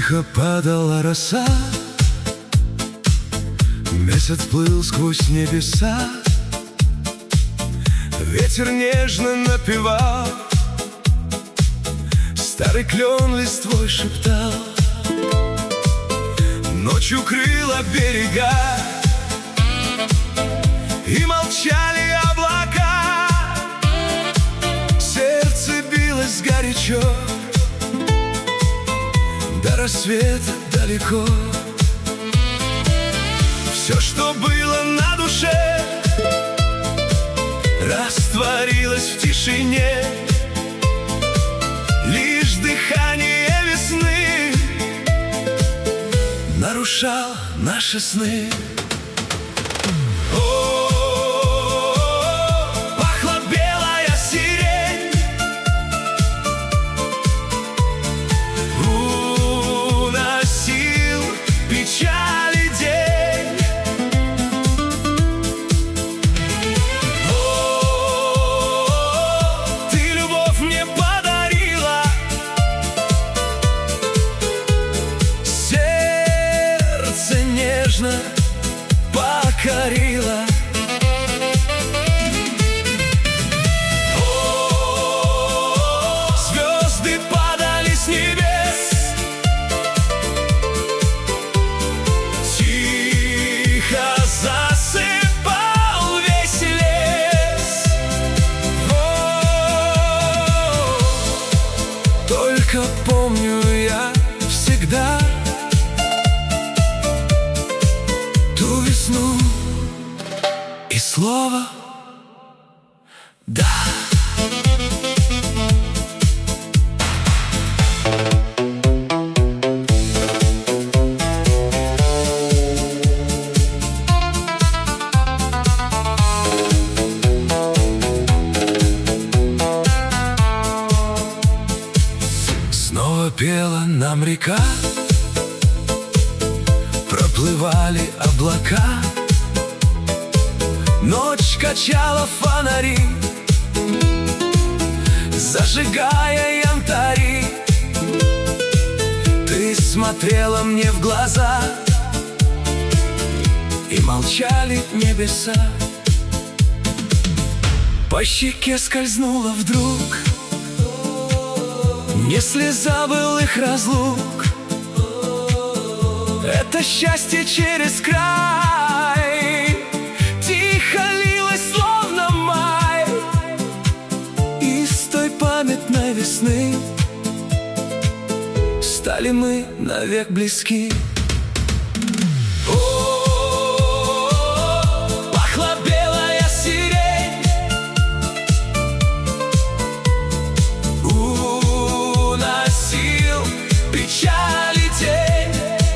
Тихо падала роса, месяц плыл сквозь небеса, ветер нежно напевал, старый клен листвой шептал. Ночь укрыла берега, и молчали облака. Сердце билось горячо, до рассвета далеко. Все, что было на душе, растворилось в тишине. Лишь дыхание весны нарушало наши сны. Покорила. Звезды падали с небес, тихо засыпал весь лес. Только помню я всегда ту весну и слово «да». Снова пела нам река, проплывали облака. Ночь качала фонари, зажигая янтари. Ты смотрела мне в глаза, и молчали небеса. По щеке скользнула вдруг не слеза былых разлук. Это счастье через край тихо лилось, словно май. И с той памятной весны стали мы навек близки. Пахла белая сирень, уносил печали день.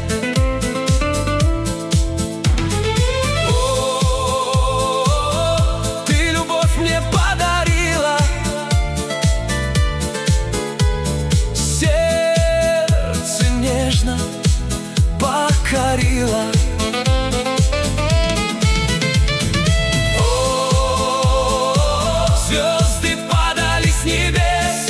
Покорила. Звезды падали с небес,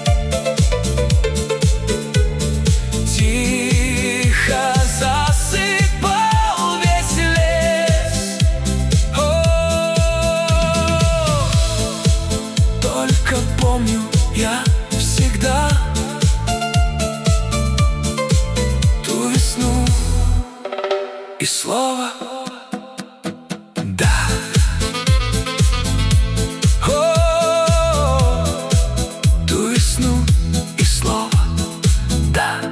тихо засыпал весь лес. Только помню я всегда ту весну и слово «да». Ту весну и слово «да».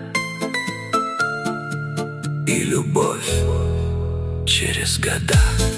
И любовь через года.